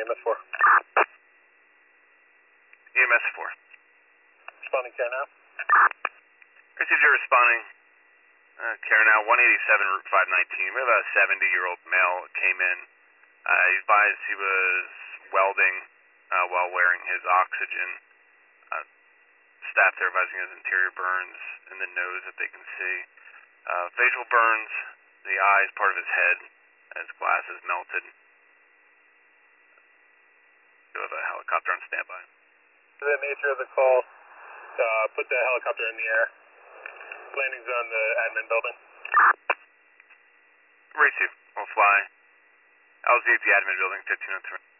EMS 4. EMS 4. Responding care now. Received your responding care now, 187 Route 519. We have a 70-year-old male that came in. He advised he was welding while wearing his oxygen. Staff there advising his interior burns in the nose that they can see. Facial burns, the eye is part of his head, his glasses melted. We have a helicopter on standby. The nature of the call, put the helicopter in the air. Landing's on the admin building. Race you. We'll fly. LZ at the admin building, 1503.